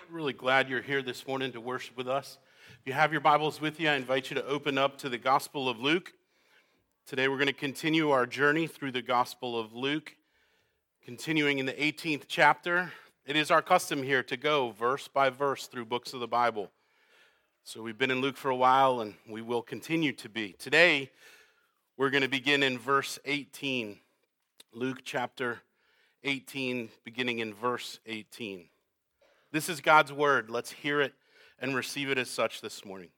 Really glad you're here this morning to worship with us. If you have your Bibles with you, I invite you to open up to the Gospel of Luke. Today we're going to continue our journey through the Gospel of Luke, continuing in the 18th chapter. It is our custom here to go verse by verse through books of the Bible. So we've been in Luke for a while, and we will continue to be. Today, we're going to begin in verse 18. Luke chapter 18, beginning in verse 18. This is God's word. Let's hear it and receive it as such this morning.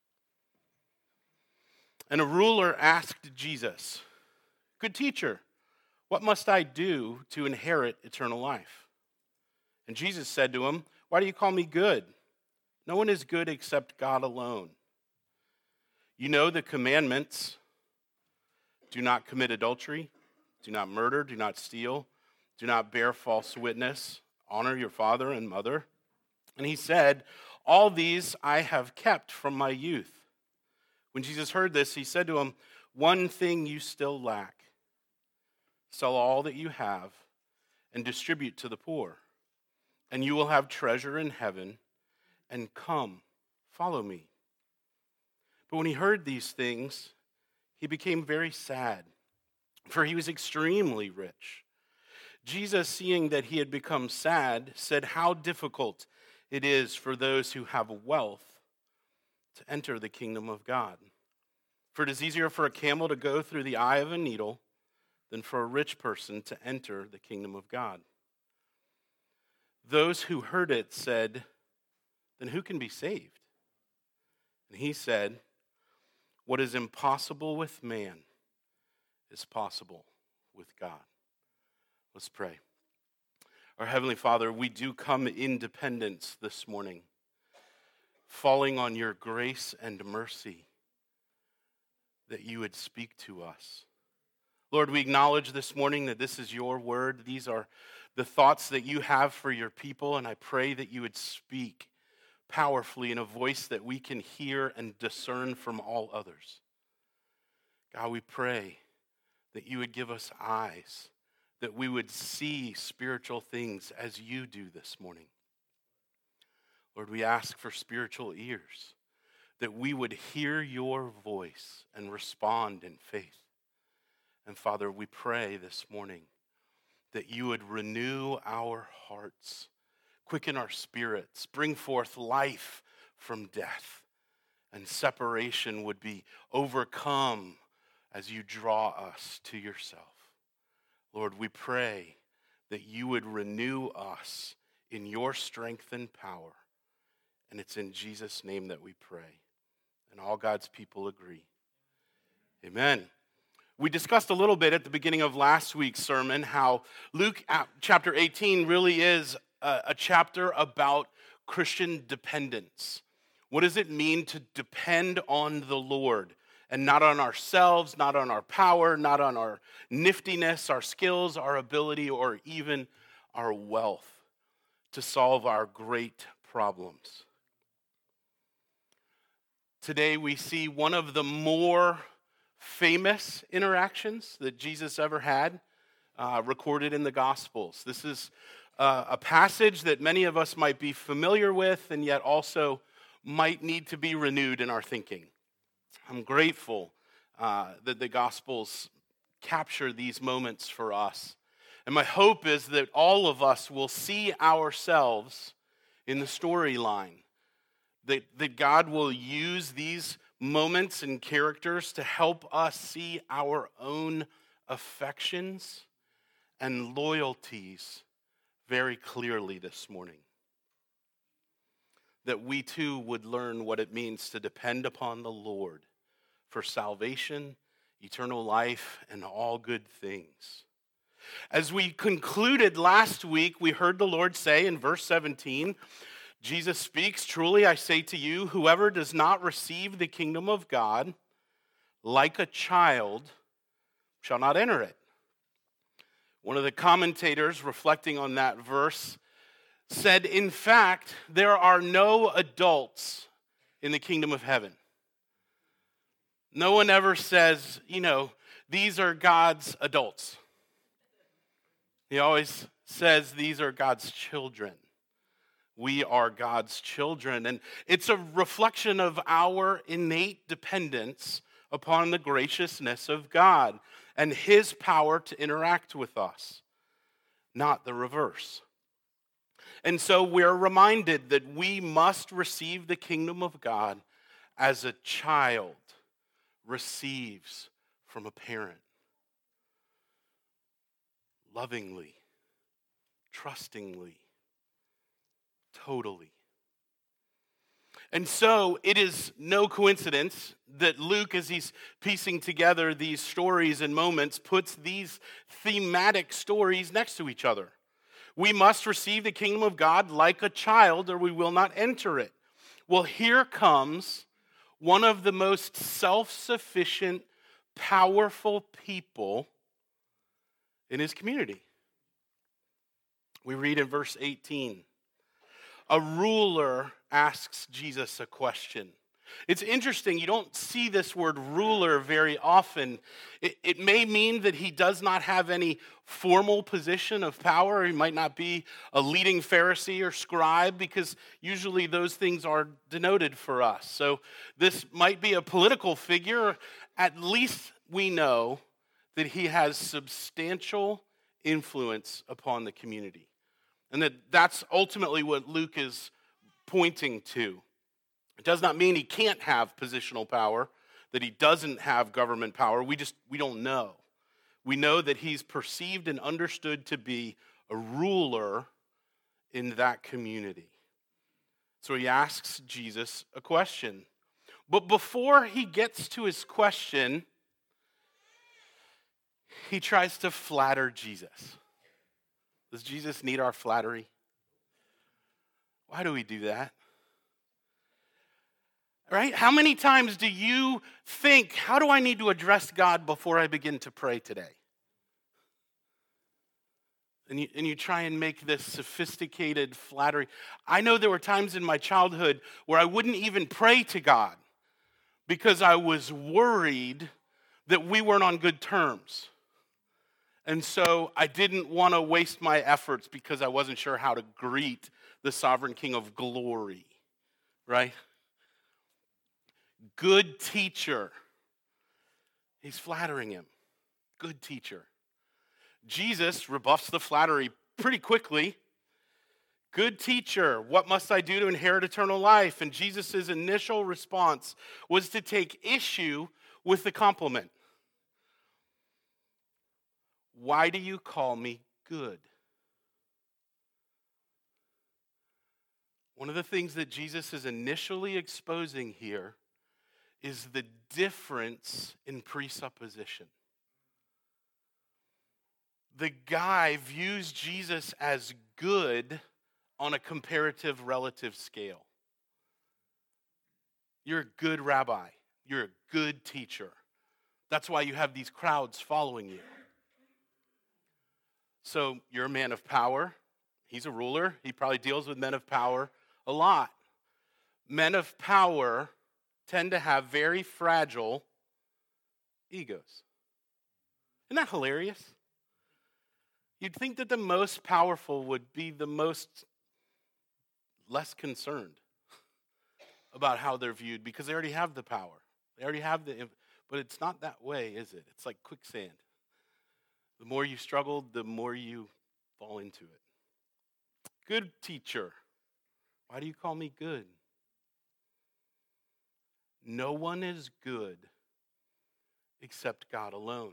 And a ruler asked Jesus, "Good teacher, what must I do to inherit eternal life?" And Jesus said to him, "Why do you call me good? No one is good except God alone. You know the commandments: do not commit adultery, do not murder, do not steal, do not bear false witness, honor your father and mother." And he said, "All these I have kept from my youth." When Jesus heard this, he said to him, "One thing you still lack. Sell all that you have and distribute to the poor, and you will have treasure in heaven, and come, follow me." But when he heard these things, he became very sad, for he was extremely rich. Jesus, seeing that he had become sad, said, "How difficult it is for those who have wealth to enter the kingdom of God. For it is easier for a camel to go through the eye of a needle than for a rich person to enter the kingdom of God." Those who heard it said, "Then who can be saved?" And he said, "What is impossible with man is possible with God." Let's pray. Our Heavenly Father, we do come in dependence this morning, falling on your grace and mercy that you would speak to us. Lord, we acknowledge this morning that this is your word. These are the thoughts that you have for your people, and I pray that you would speak powerfully in a voice that we can hear and discern from all others. God, we pray that you would give us eyes, that we would see spiritual things as you do this morning. Lord, we ask for spiritual ears, that we would hear your voice and respond in faith. And Father, we pray this morning that you would renew our hearts, quicken our spirits, bring forth life from death, and separation would be overcome as you draw us to yourself. Lord, we pray that you would renew us in your strength and power. And it's in Jesus' name that we pray. And all God's people agree. Amen. We discussed a little bit at the beginning of last week's sermon how Luke chapter 18 really is a chapter about Christian dependence. What does it mean to depend on the Lord? And not on ourselves, not on our power, not on our niftiness, our skills, our ability, or even our wealth to solve our great problems. Today we see one of the more famous interactions that Jesus ever had recorded in the Gospels. This is a passage that many of us might be familiar with and yet also might need to be renewed in our thinking. I'm grateful that the Gospels capture these moments for us. And my hope is that all of us will see ourselves in the storyline, that God will use these moments and characters to help us see our own affections and loyalties very clearly this morning. That we too would learn what it means to depend upon the Lord for salvation, eternal life, and all good things. As we concluded last week, we heard the Lord say in verse 17, Jesus speaks, "Truly I say to you, whoever does not receive the kingdom of God like a child shall not enter it." One of the commentators reflecting on that verse said, in fact, there are no adults in the kingdom of heaven. No one ever says, these are God's adults. He always says these are God's children. We are God's children. And it's a reflection of our innate dependence upon the graciousness of God and his power to interact with us, not the reverse. And so we're reminded that we must receive the kingdom of God as a child receives from a parent. Lovingly, trustingly, totally. And so it is no coincidence that Luke, as he's piecing together these stories and moments, puts these thematic stories next to each other. We must receive the kingdom of God like a child, or we will not enter it. Well, here comes one of the most self-sufficient, powerful people in his community. We read in verse 18, a ruler asks Jesus a question. It's interesting, you don't see this word ruler very often. It may mean that he does not have any formal position of power. He might not be a leading Pharisee or scribe, because usually those things are denoted for us. So this might be a political figure. At least we know that he has substantial influence upon the community. And that's ultimately what Luke is pointing to. It does not mean he can't have positional power, that he doesn't have government power. We don't know. We know that he's perceived and understood to be a ruler in that community. So he asks Jesus a question. But before he gets to his question, he tries to flatter Jesus. Does Jesus need our flattery? Why do we do that? Right? How many times do you think, how do I need to address God before I begin to pray today? And you try and make this sophisticated flattery. I know there were times in my childhood where I wouldn't even pray to God because I was worried that we weren't on good terms. And so I didn't want to waste my efforts because I wasn't sure how to greet the sovereign King of glory, right? Good teacher. He's flattering him. Good teacher. Jesus rebuffs the flattery pretty quickly. Good teacher, what must I do to inherit eternal life? And Jesus' initial response was to take issue with the compliment. Why do you call me good? One of the things that Jesus is initially exposing here is the difference in presupposition. The guy views Jesus as good on a comparative relative scale. You're a good rabbi. You're a good teacher. That's why you have these crowds following you. So you're a man of power. He's a ruler. He probably deals with men of power a lot. Men of power tend to have very fragile egos. Isn't that hilarious? You'd think that the most powerful would be the most less concerned about how they're viewed because they already have the power. They already have but it's not that way, is it? It's like quicksand. The more you struggle, the more you fall into it. Good teacher. Why do you call me good? No one is good except God alone.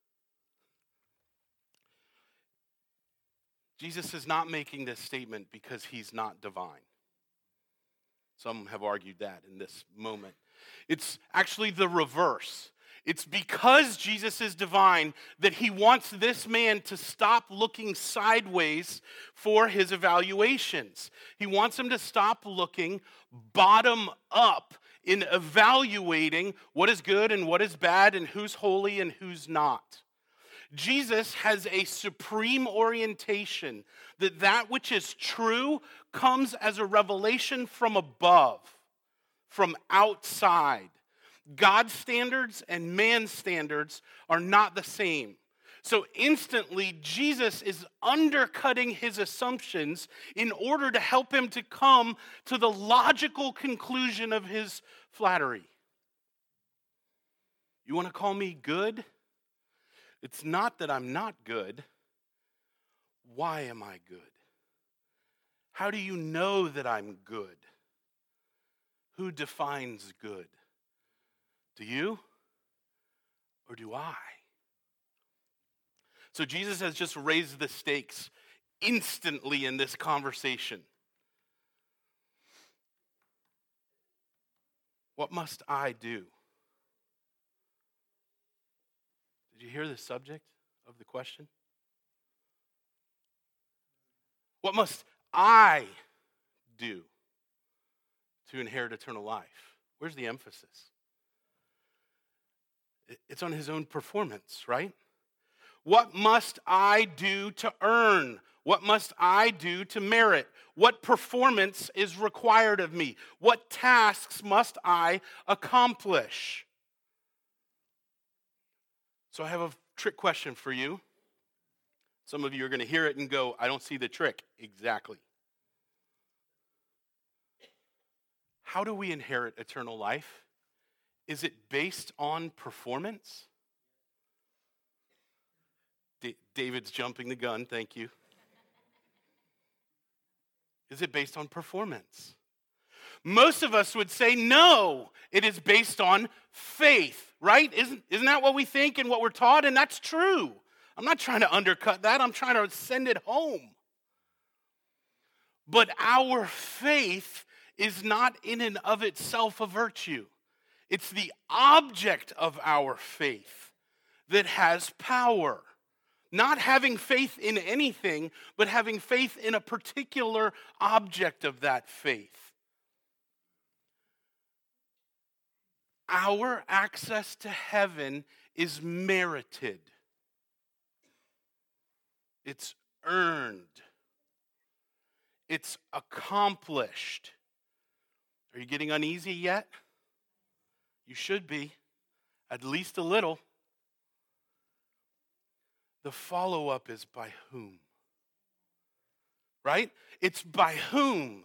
Jesus is not making this statement because he's not divine. Some have argued that in this moment. It's actually the reverse. It's because Jesus is divine that he wants this man to stop looking sideways for his evaluations. He wants him to stop looking bottom up in evaluating what is good and what is bad and who's holy and who's not. Jesus has a supreme orientation that which is true comes as a revelation from above, from outside. God's standards and man's standards are not the same. So instantly, Jesus is undercutting his assumptions in order to help him to come to the logical conclusion of his flattery. You want to call me good? It's not that I'm not good. Why am I good? How do you know that I'm good? Who defines good? Do you or do I? So Jesus has just raised the stakes instantly in this conversation. What must I do? Did you hear the subject of the question? What must I do to inherit eternal life? Where's the emphasis? It's on his own performance, right? What must I do to earn? What must I do to merit? What performance is required of me? What tasks must I accomplish? So I have a trick question for you. Some of you are going to hear it and go, I don't see the trick. Exactly. How do we inherit eternal life? Is it based on performance? David's jumping the gun, thank you. Is it based on performance? Most of us would say no, it is based on faith, right? Isn't that what we think and what we're taught? And that's true. I'm not trying to undercut that. I'm trying to send it home. But our faith is not in and of itself a virtue. It's the object of our faith that has power. Not having faith in anything, but having faith in a particular object of that faith. Our access to heaven is merited. It's earned. It's accomplished. Are you getting uneasy yet? You should be, at least a little. The follow-up is by whom? Right? It's by whom?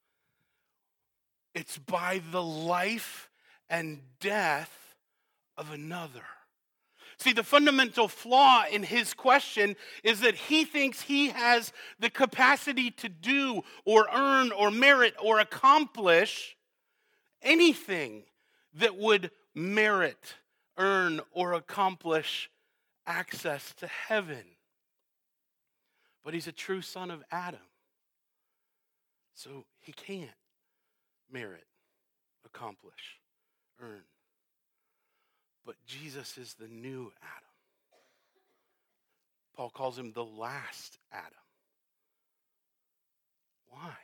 It's by the life and death of another. See, the fundamental flaw in his question is that he thinks he has the capacity to do or earn or merit or accomplish anything that would merit, earn, or accomplish access to heaven. But he's a true son of Adam. So he can't merit, accomplish, earn. But Jesus is the new Adam. Paul calls him the last Adam. Why?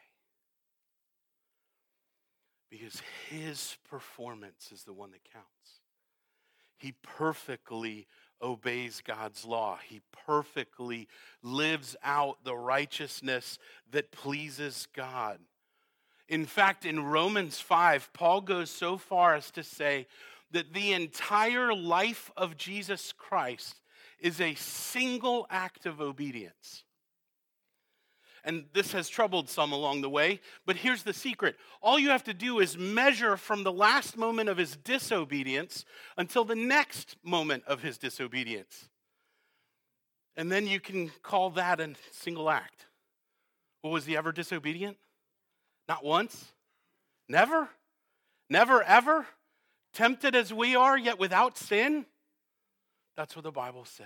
Because his performance is the one that counts. He perfectly obeys God's law. He perfectly lives out the righteousness that pleases God. In fact, in Romans 5, Paul goes so far as to say that the entire life of Jesus Christ is a single act of obedience. And this has troubled some along the way, but here's the secret. All you have to do is measure from the last moment of his disobedience until the next moment of his disobedience. And then you can call that a single act. Well, was he ever disobedient? Not once? Never? Never, ever? Tempted as we are, yet without sin? That's what the Bible says.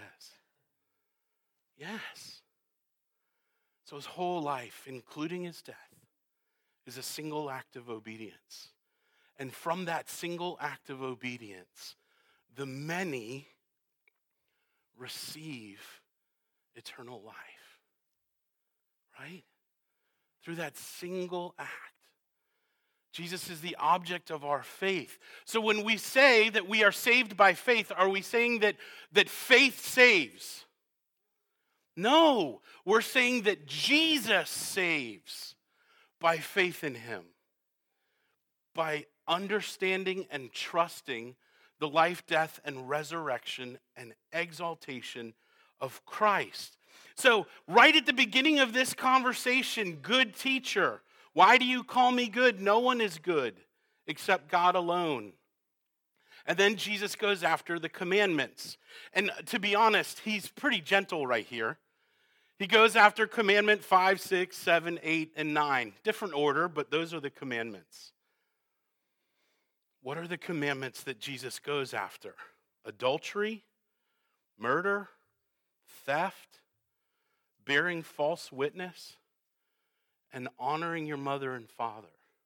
Yes. So his whole life, including his death, is a single act of obedience. And from that single act of obedience, the many receive eternal life. Right? Through that single act. Jesus is the object of our faith. So when we say that we are saved by faith, are we saying that faith saves? No, we're saying that Jesus saves by faith in him. By understanding and trusting the life, death, and resurrection and exaltation of Christ. So, right at the beginning of this conversation, good teacher, why do you call me good? No one is good except God alone. And then Jesus goes after the commandments. And to be honest, he's pretty gentle right here. He goes after commandment 5, 6, 7, 8, and 9. Different order, but those are the commandments. What are the commandments that Jesus goes after? Adultery, murder, theft, bearing false witness, and honoring your mother and father.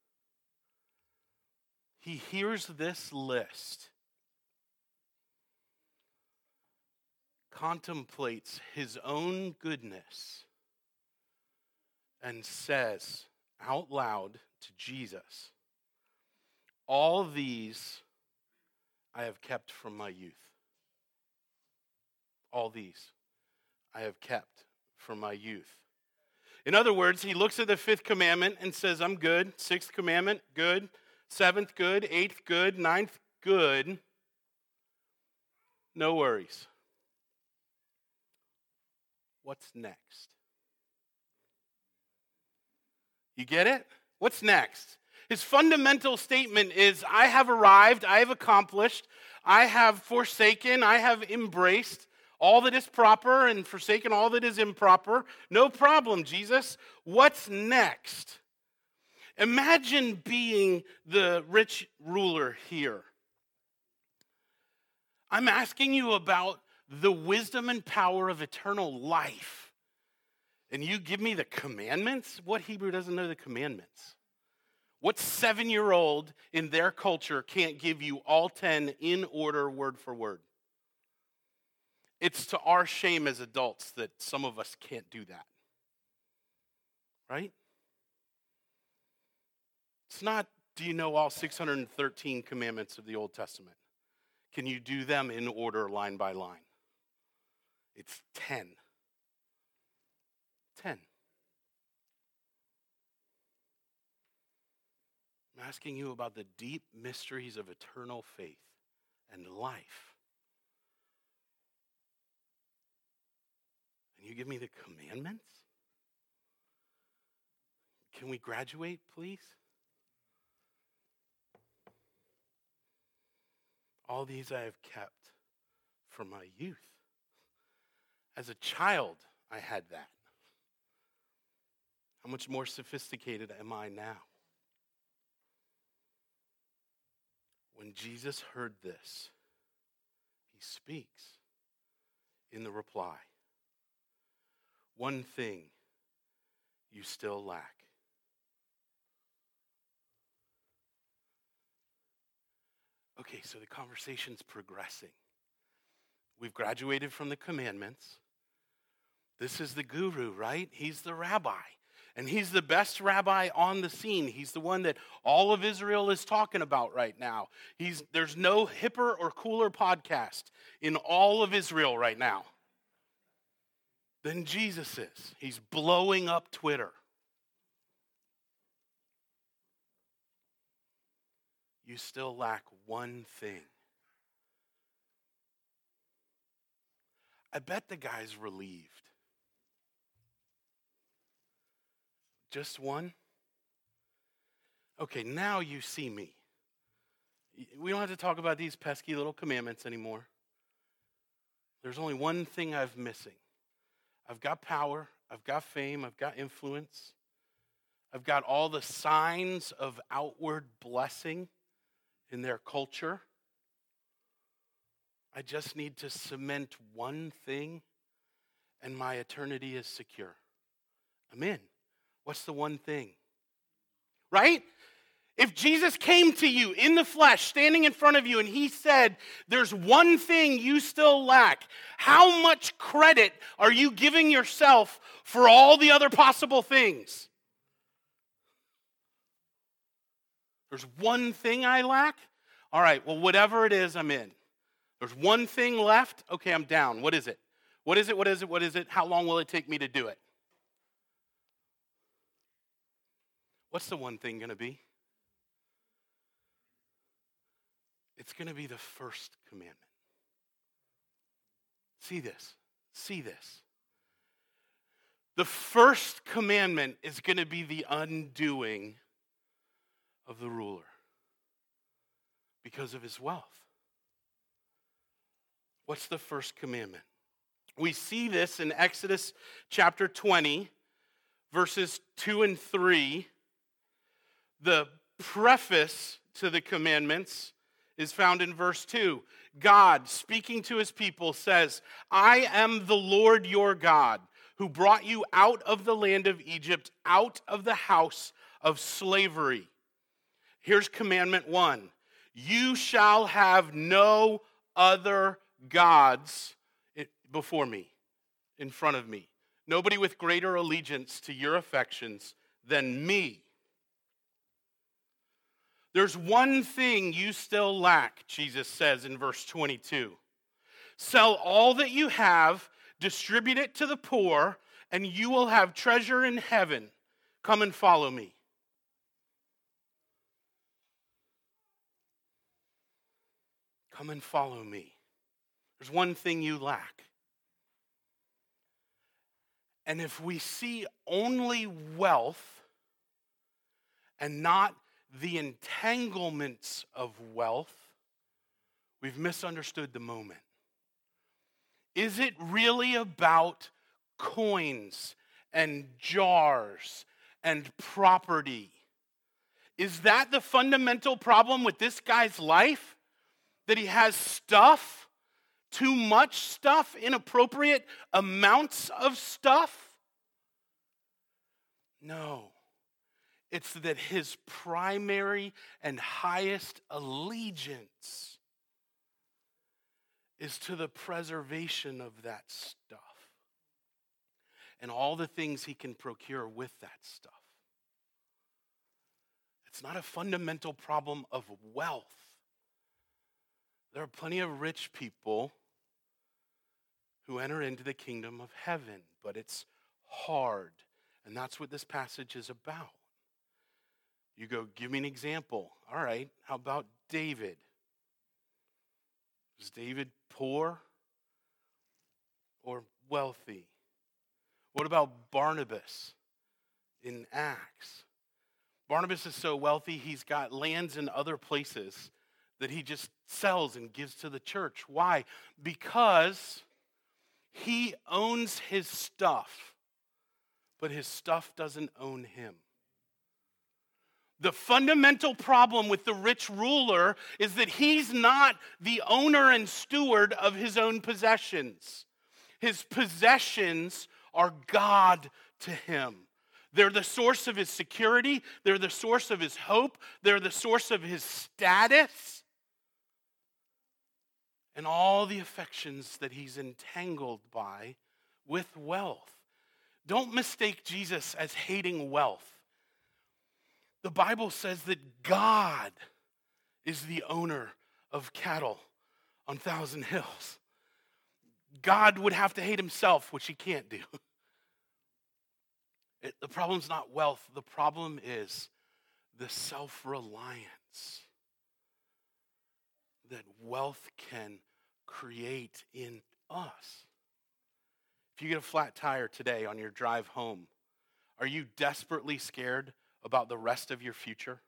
He hears this list, contemplates his own goodness, and says out loud to Jesus, all these I have kept from my youth. All these I have kept from my youth. In other words, he looks at the fifth commandment and says, I'm good. Sixth commandment, good. Seventh, good. Eighth, good. Ninth, good. No worries. What's next? You get it? What's next? His fundamental statement is, I have arrived, I have accomplished, I have forsaken, I have embraced all that is proper and forsaken all that is improper. No problem, Jesus. What's next? Imagine being the rich ruler here. I'm asking you about the wisdom and power of eternal life. And you give me the commandments? What Hebrew doesn't know the commandments? What 7-year-old in their culture can't give you all 10 in order, word for word? It's to our shame as adults that some of us can't do that. Right? It's not, do you know all 613 commandments of the Old Testament? Can you do them in order, line by line? It's 10. 10. I'm asking you about the deep mysteries of eternal faith and life. And you give me the commandments? Can we graduate, please? All these I have kept from my youth. As a child, I had that. How much more sophisticated am I now? When Jesus heard this, he speaks in the reply. One thing you still lack. Okay, so the conversation's progressing. We've graduated from the commandments. This is the guru, right? He's the rabbi. And he's the best rabbi on the scene. He's the one that all of Israel is talking about right now. There's no hipper or cooler podcast in all of Israel right now than Jesus is. He's blowing up Twitter. You still lack one thing. I bet the guy's relieved. Just one? Okay, now you see me. We don't have to talk about these pesky little commandments anymore. There's only one thing I'm missing. I've got power, I've got fame, I've got influence. I've got all the signs of outward blessing in their culture. I just need to cement one thing, and my eternity is secure. I'm in. What's the one thing? Right? If Jesus came to you in the flesh, standing in front of you, and he said, there's one thing you still lack, how much credit are you giving yourself for all the other possible things? There's one thing I lack? All right, well, whatever it is, I'm in. There's one thing left? Okay, I'm down. What is it? What is it? What is it? What is it? How long will it take me to do it? What's the one thing going to be? It's going to be the first commandment. See this. See this. The first commandment is going to be the undoing of the ruler because of his wealth. What's the first commandment? We see this in Exodus chapter 20, verses 2 and 3. The preface to the commandments is found in verse 2. God, speaking to his people, says, I am the Lord your God, who brought you out of the land of Egypt, out of the house of slavery. Here's commandment 1. You shall have no other gods before me, in front of me. Nobody with greater allegiance to your affections than me. There's one thing you still lack, Jesus says in verse 22. Sell all that you have, distribute it to the poor, and you will have treasure in heaven. Come and follow me. Come and follow me. There's one thing you lack. And if we see only wealth and not the entanglements of wealth, we've misunderstood the moment. Is it really about coins and jars and property? Is that the fundamental problem with this guy's life? That he has stuff? Too much stuff? Inappropriate amounts of stuff? No. It's that his primary and highest allegiance is to the preservation of that stuff and all the things he can procure with that stuff. It's not a fundamental problem of wealth. There are plenty of rich people who enter into the kingdom of heaven, but it's hard. And that's what this passage is about. You go, give me an example. All right, how about David? Was David poor or wealthy? What about Barnabas in Acts? Barnabas is so wealthy, he's got lands in other places that he just sells and gives to the church. Why? Because he owns his stuff, but his stuff doesn't own him. The fundamental problem with the rich ruler is that he's not the owner and steward of his own possessions. His possessions are God to him. They're the source of his security. They're the source of his hope. They're the source of his status. And all the affections that he's entangled by with wealth. Don't mistake Jesus as hating wealth. The Bible says that God is the owner of cattle on 1,000 hills. God would have to hate himself, which he can't do. The problem's not wealth. The problem is the self-reliance that wealth can create in us. If you get a flat tire today on your drive home, are you desperately scared about the rest of your future?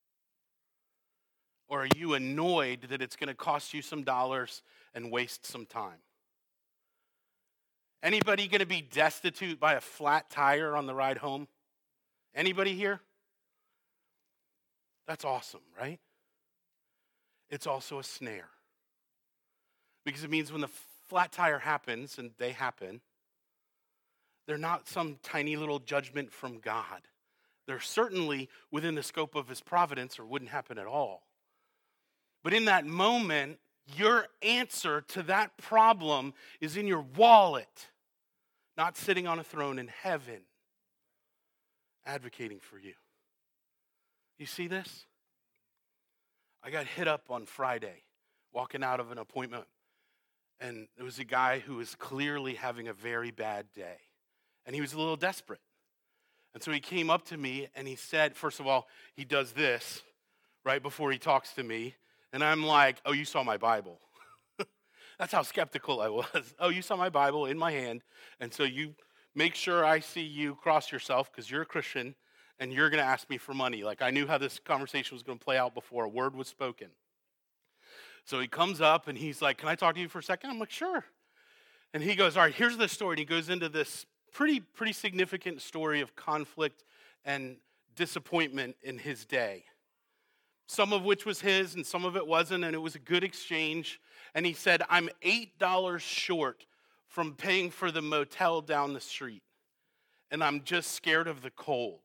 Or are you annoyed that it's going to cost you some dollars and waste some time? Anybody going to be destitute by a flat tire on the ride home? Anybody here? That's awesome, right? It's also a snare. Because it means when the flat tire happens, and they happen, they're not some tiny little judgment from God. They're certainly within the scope of his providence or wouldn't happen at all. But in that moment, your answer to that problem is in your wallet, not sitting on a throne in heaven, advocating for you. You see this? I got hit up on Friday, walking out of an appointment, and there was a guy who was clearly having a very bad day, and he was a little desperate. And so he came up to me, and he said, first of all, he does this right before he talks to me, and I'm like, oh, you saw my Bible. That's how skeptical I was. Oh, you saw my Bible in my hand, and so you make sure I see you cross yourself because you're a Christian, and you're going to ask me for money. Like I knew how this conversation was going to play out before a word was spoken. So he comes up, and he's like, can I talk to you for a second? I'm like, sure. And he goes, all right, here's the story. And he goes into this pretty significant story of conflict and disappointment in his day. Some of which was his and some of it wasn't, and it was a good exchange. And he said, I'm $8 short from paying for the motel down the street, and I'm just scared of the cold.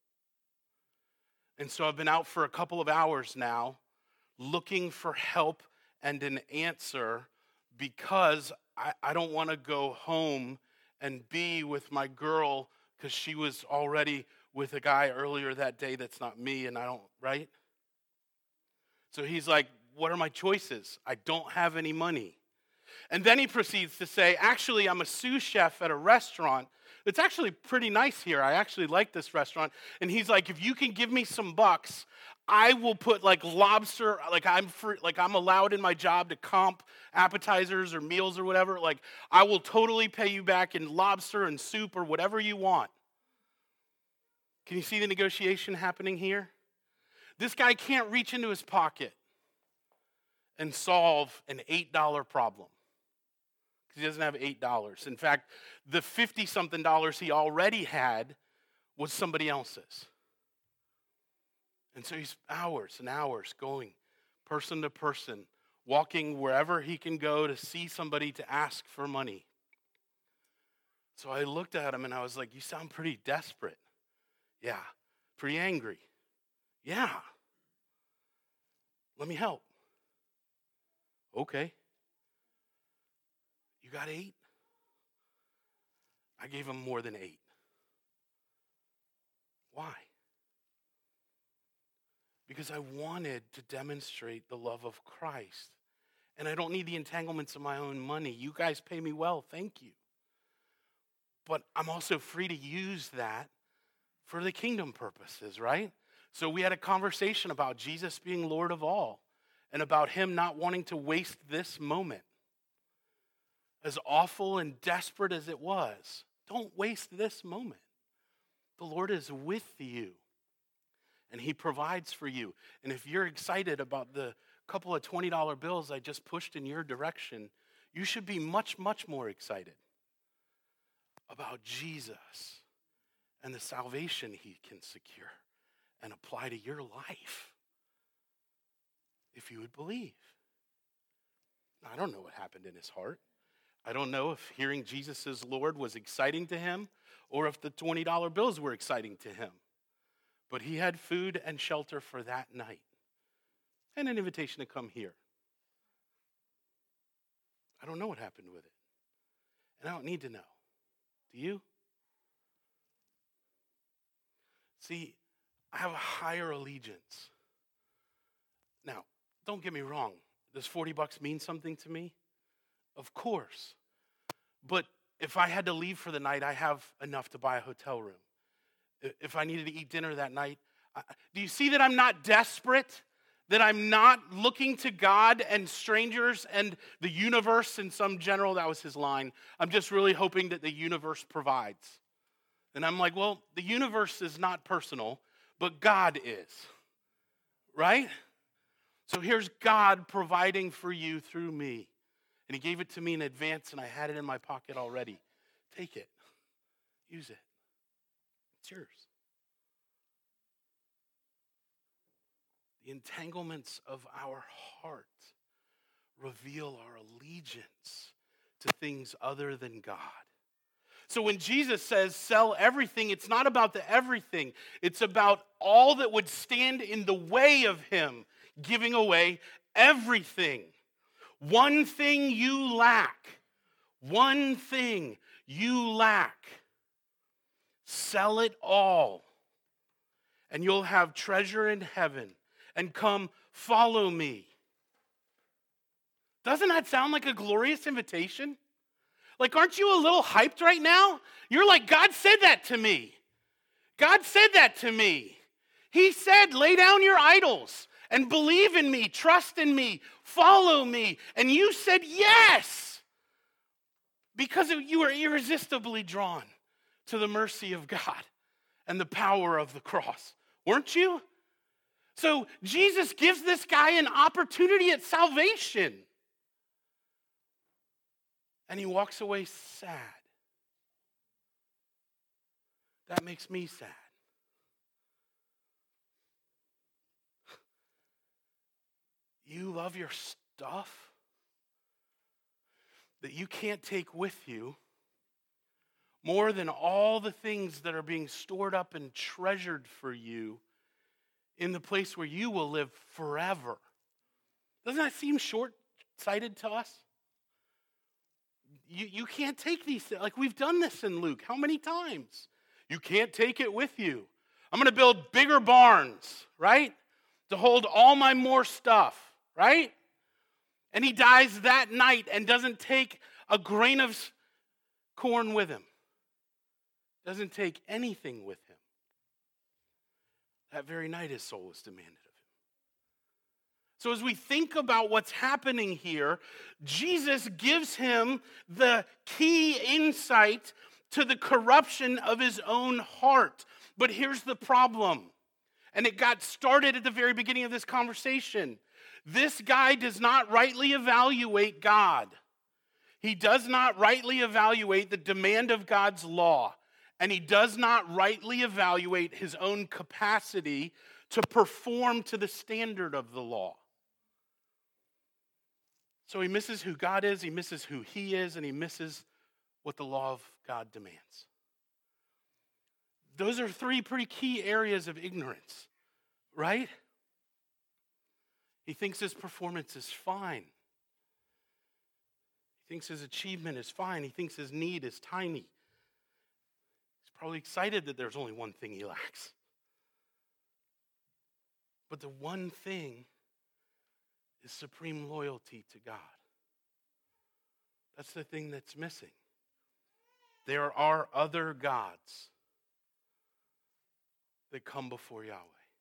And so I've been out for a couple of hours now looking for help and an answer because I don't want to go home and be with my girl because she was already with a guy earlier that day that's not me, and I don't, right? So he's like, what are my choices? I don't have any money. And then he proceeds to say, actually, I'm a sous chef at a restaurant. It's actually pretty nice here. I actually like this restaurant. And he's like, if you can give me some bucks, I will put like lobster, like I'm allowed in my job to comp appetizers or meals or whatever. Like I will totally pay you back in lobster and soup or whatever you want. Can you see the negotiation happening here? This guy can't reach into his pocket and solve an $8 problem. Because he doesn't have $8. In fact, the 50-something dollars he already had was somebody else's. And so he's hours and hours going person to person, walking wherever he can go to see somebody to ask for money. So I looked at him and I was like, you sound pretty desperate. Yeah. Pretty angry. Yeah. Let me help. Okay. You got 8? I gave him more than 8. Why? Because I wanted to demonstrate the love of Christ. And I don't need the entanglements of my own money. You guys pay me well, thank you. But I'm also free to use that for the kingdom purposes, right? So we had a conversation about Jesus being Lord of all and about him not wanting to waste this moment. As awful and desperate as it was, don't waste this moment. The Lord is with you. And he provides for you. And if you're excited about the couple of $20 bills I just pushed in your direction, you should be much more excited about Jesus and the salvation he can secure and apply to your life if you would believe. I don't know what happened in his heart. I don't know if hearing Jesus as Lord was exciting to him or if the $20 bills were exciting to him. But he had food and shelter for that night and an invitation to come here. I don't know what happened with it. And I don't need to know. Do you? See, I have a higher allegiance. Now, don't get me wrong. Does $40 mean something to me? Of course. But if I had to leave for the night, I have enough to buy a hotel room. If I needed to eat dinner that night, do you see that I'm not desperate? That I'm not looking to God and strangers and the universe in some general, that was his line. I'm just really hoping that the universe provides. And I'm like, well, the universe is not personal, but God is. Right? So here's God providing for you through me. And he gave it to me in advance, and I had it in my pocket already. Take it. Use it. It's yours. The entanglements of our heart reveal our allegiance to things other than God. So when Jesus says sell everything, it's not about the everything. It's about all that would stand in the way of him giving away everything. One thing you lack. One thing you lack. Sell it all, and you'll have treasure in heaven. And come, follow me. Doesn't that sound like a glorious invitation? Like, aren't you a little hyped right now? You're like, God said that to me. God said that to me. He said, lay down your idols and believe in me, trust in me, follow me. And you said yes because you were irresistibly drawn to the mercy of God and the power of the cross, weren't you? So Jesus gives this guy an opportunity at salvation. And he walks away sad. That makes me sad. You love your stuff that you can't take with you more than all the things that are being stored up and treasured for you in the place where you will live forever. Doesn't that seem short-sighted to us? You can't take these things. Like, we've done this in Luke. How many times? You can't take it with you. I'm going to build bigger barns, right? To hold all my more stuff, right? And he dies that night and doesn't take a grain of corn with him. Doesn't take anything with him. That very night his soul was demanded of him. So as we think about what's happening here, Jesus gives him the key insight to the corruption of his own heart. But here's the problem. And it got started at the very beginning of this conversation. This guy does not rightly evaluate God. He does not rightly evaluate the demand of God's law. And he does not rightly evaluate his own capacity to perform to the standard of the law. So he misses who God is, he misses who he is, and he misses what the law of God demands. Those are three pretty key areas of ignorance, right? He thinks his performance is fine. He thinks his achievement is fine. He thinks his need is tiny. He's probably excited that there's only one thing he lacks. But the one thing is supreme loyalty to God. That's the thing that's missing. There are other gods that come before Yahweh.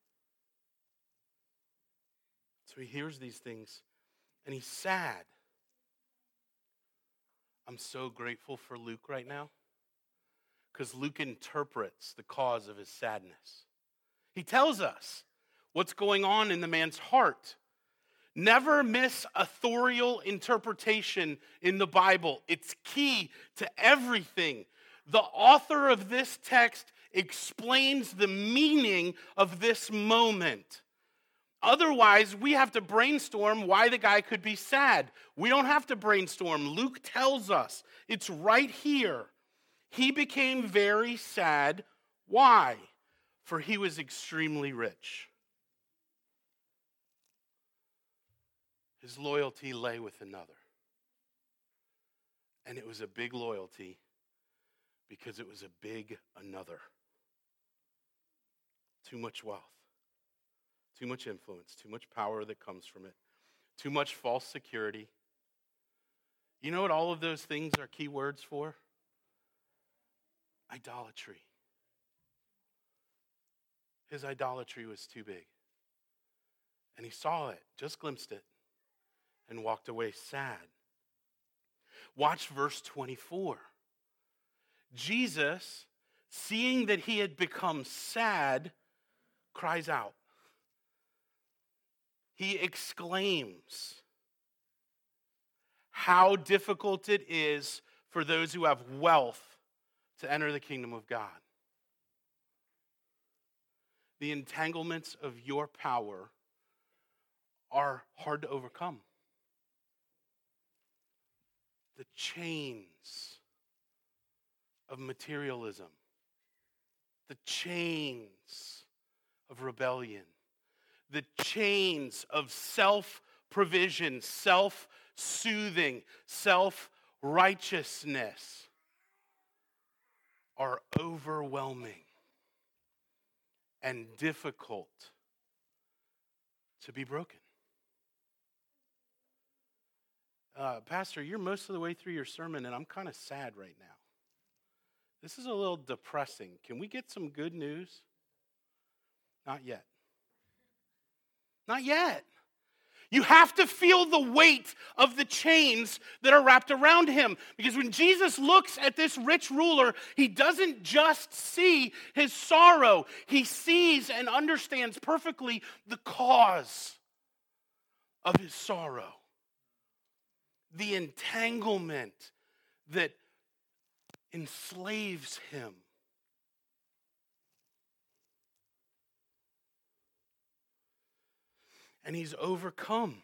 So he hears these things and he's sad. I'm so grateful for Luke right now because Luke interprets the cause of his sadness. He tells us what's going on in the man's heart. Never miss authorial interpretation in the Bible. It's key to everything. The author of this text explains the meaning of this moment. Otherwise, we have to brainstorm why the guy could be sad. We don't have to brainstorm. Luke tells us. It's right here. He became very sad. Why? For he was extremely rich. His loyalty lay with another. And it was a big loyalty because it was a big another. Too much wealth, too much influence, too much power that comes from it, too much false security. You know what all of those things are key words for? Idolatry. His idolatry was too big. And he saw it, just glimpsed it, and walked away sad. Watch verse 24. Jesus, seeing that he had become sad, cries out. He exclaims how difficult it is for those who have wealth to enter the kingdom of God. The entanglements of your power are hard to overcome. The chains of materialism, the chains of rebellion, the chains of self-provision, self-soothing, self-righteousness are overwhelming and difficult to be broken. Pastor, you're most of the way through your sermon, and I'm kind of sad right now. This is a little depressing. Can we get some good news? Not yet. Not yet. You have to feel the weight of the chains that are wrapped around him. Because when Jesus looks at this rich ruler, he doesn't just see his sorrow. He sees and understands perfectly the cause of his sorrow. The entanglement that enslaves him. And he's overcome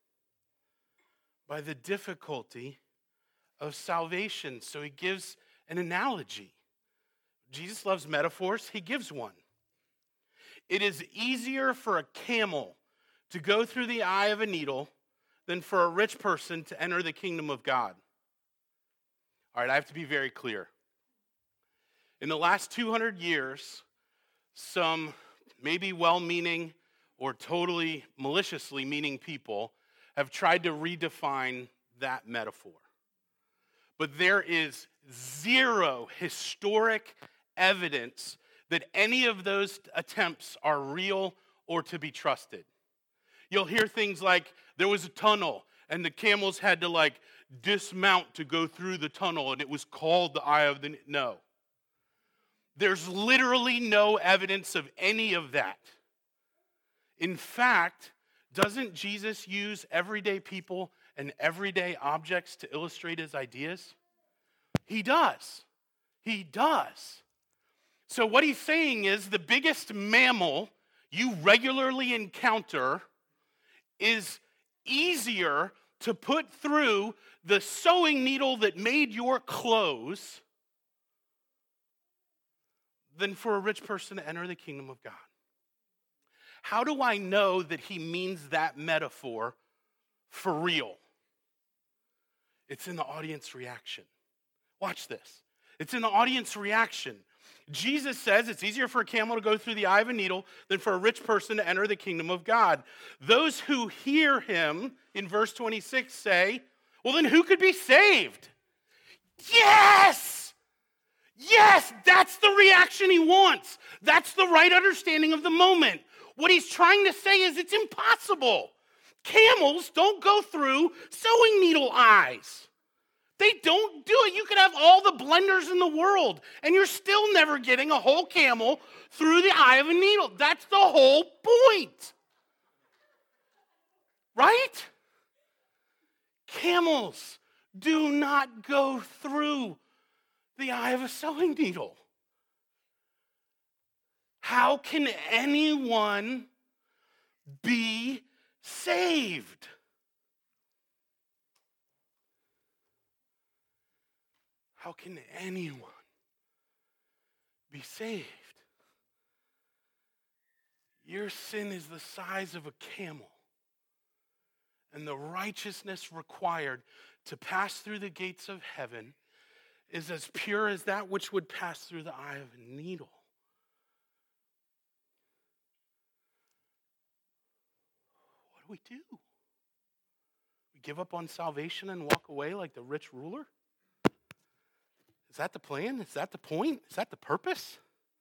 by the difficulty of salvation. So he gives an analogy. Jesus loves metaphors. He gives one. It is easier for a camel to go through the eye of a needle than for a rich person to enter the kingdom of God. All right, I have to be very clear. In the last 200 years, some maybe well-meaning or totally maliciously meaning people have tried to redefine that metaphor. But there is zero historic evidence that any of those attempts are real or to be trusted. You'll hear things like, there was a tunnel, and the camels had to dismount to go through the tunnel, and it was called the Eye of the... No. There's literally no evidence of any of that. In fact, doesn't Jesus use everyday people and everyday objects to illustrate his ideas? He does. He does. So what he's saying is the biggest mammal you regularly encounter is easier to put through the sewing needle that made your clothes than for a rich person to enter the kingdom of God. How do I know that he means that metaphor for real? It's in the audience reaction. Watch this. It's in the audience reaction. Jesus says it's easier for a camel to go through the eye of a needle than for a rich person to enter the kingdom of God. Those who hear him in verse 26 say, well, then who could be saved? Yes! Yes, that's the reaction he wants. That's the right understanding of the moment. What he's trying to say is it's impossible. Camels don't go through sewing needle eyes. They don't do it. You could have all the blenders in the world, and you're still never getting a whole camel through the eye of a needle. That's the whole point. Right? Camels do not go through the eye of a sewing needle. How can anyone be saved? How can anyone be saved? Your sin is the size of a camel, and the righteousness required to pass through the gates of heaven is as pure as that which would pass through the eye of a needle. What do? We give up on salvation and walk away like the rich ruler? Is that the plan? Is that the point? Is that the purpose?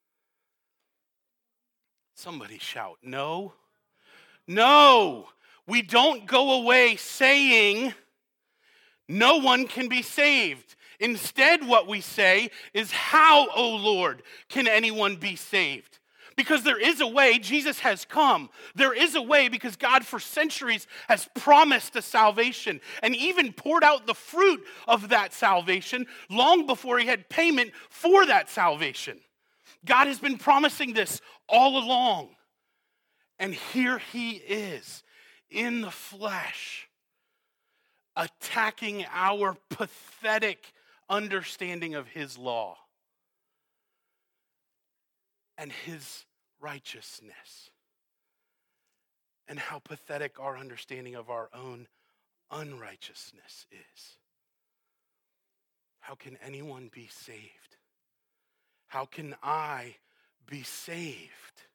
Somebody shout, no. No! We don't go away saying no one can be saved. Instead, what we say is, how, O Lord, can anyone be saved? Because there is a way. Jesus has come. There is a way because God for centuries has promised a salvation and even poured out the fruit of that salvation long before he had payment for that salvation. God has been promising this all along. And here he is in the flesh, attacking our pathetic understanding of his law and his righteousness, and how pathetic our understanding of our own unrighteousness is. How can anyone be saved? How can I be saved?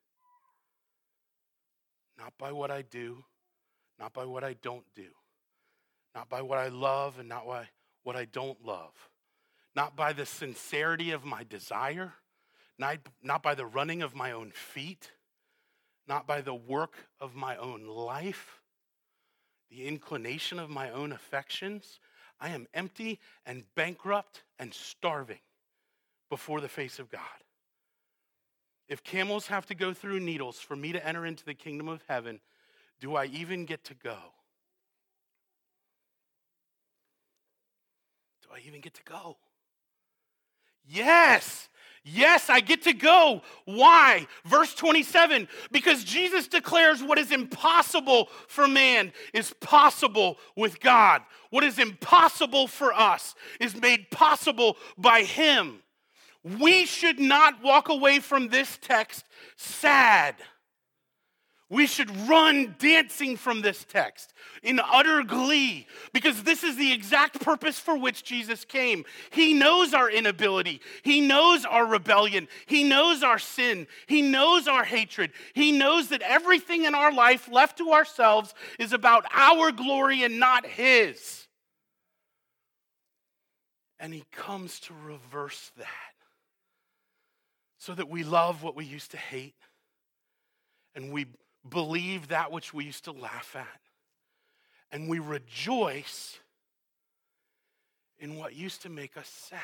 Not by what I do, not by what I don't do, not by what I love and not by what I don't love, not by the sincerity of my desire, not by the running of my own feet, not by the work of my own life, the inclination of my own affections. I am empty and bankrupt and starving before the face of God. If camels have to go through needles for me to enter into the kingdom of heaven, do I even get to go? Do I even get to go? Yes. Yes, I get to go. Why? Verse 27, because Jesus declares what is impossible for man is possible with God. What is impossible for us is made possible by him. We should not walk away from this text sad. We should run dancing from this text in utter glee, because this is the exact purpose for which Jesus came. He knows our inability. He knows our rebellion. He knows our sin. He knows our hatred. He knows that everything in our life left to ourselves is about our glory and not his. And he comes to reverse that so that we love what we used to hate, and we believe that which we used to laugh at, and we rejoice in what used to make us sad.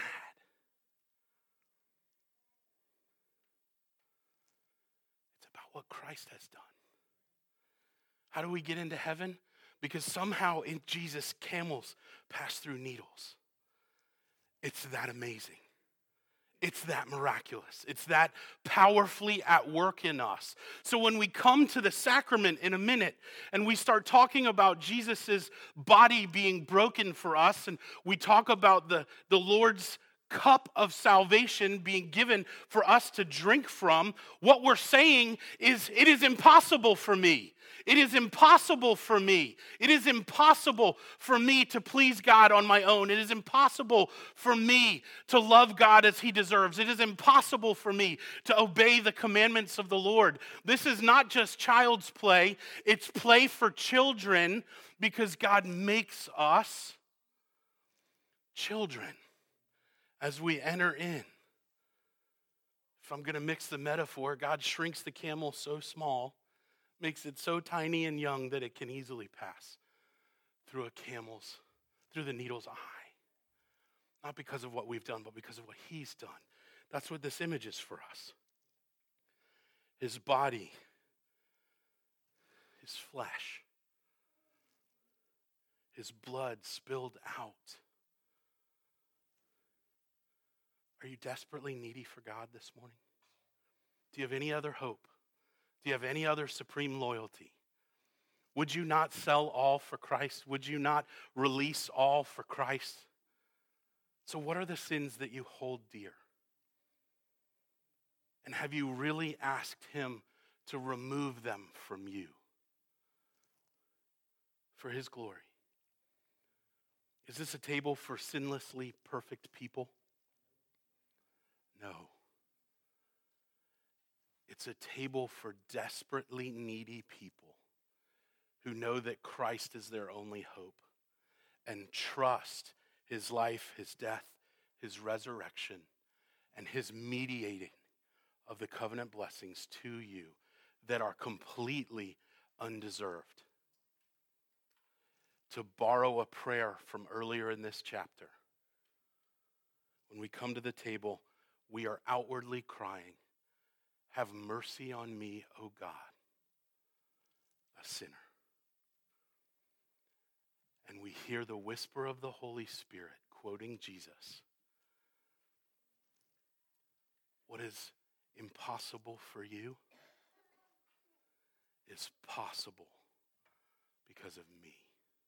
It's about what Christ has done. How do we get into heaven? Because somehow in Jesus, camels pass through needles. It's that amazing. It's that miraculous. It's that powerfully at work in us. So when we come to the sacrament in a minute and we start talking about Jesus' body being broken for us, and we talk about the Lord's cup of salvation being given for us to drink from, what we're saying is, it is impossible for me. It is impossible for me. It is impossible for me to please God on my own. It is impossible for me to love God as he deserves. It is impossible for me to obey the commandments of the Lord. This is not just child's play. It's play for children, because God makes us children as we enter in. If I'm going to mix the metaphor, God shrinks the camel so small, makes it so tiny and young that it can easily pass through the needle's eye. Not because of what we've done, but because of what he's done. That's what this image is for us. His body, his flesh, his blood spilled out. Are you desperately needy for God this morning? Do you have any other hope? Do you have any other supreme loyalty? Would you not sell all for Christ? Would you not release all for Christ? So what are the sins that you hold dear? And have you really asked him to remove them from you for his glory? Is this a table for sinlessly perfect people? No. It's a table for desperately needy people who know that Christ is their only hope and trust his life, his death, his resurrection, and his mediating of the covenant blessings to you that are completely undeserved. To borrow a prayer from earlier in this chapter, when we come to the table, we are outwardly crying, "Have mercy on me, O God, a sinner." And we hear the whisper of the Holy Spirit quoting Jesus. What is impossible for you is possible because of me.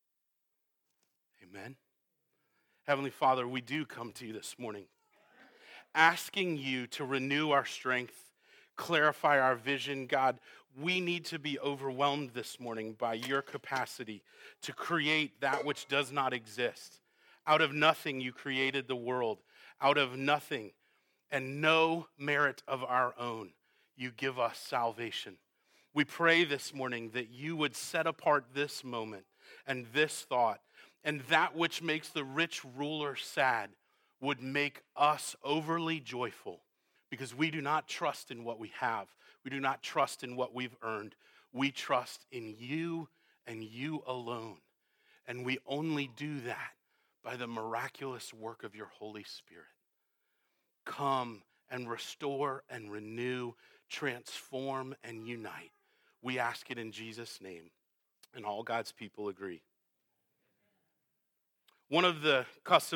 Amen. Heavenly Father, we do come to you this morning, asking you to renew our strength, clarify our vision. God, we need to be overwhelmed this morning by your capacity to create that which does not exist. Out of nothing, you created the world. Out of nothing and no merit of our own, you give us salvation. We pray this morning that you would set apart this moment and this thought, and that which makes the rich ruler sad would make us overly joyful, because we do not trust in what we have. We do not trust in what we've earned. We trust in you and you alone. And we only do that by the miraculous work of your Holy Spirit. Come and restore and renew, transform and unite. We ask it in Jesus' name. And all God's people agree. One of the customs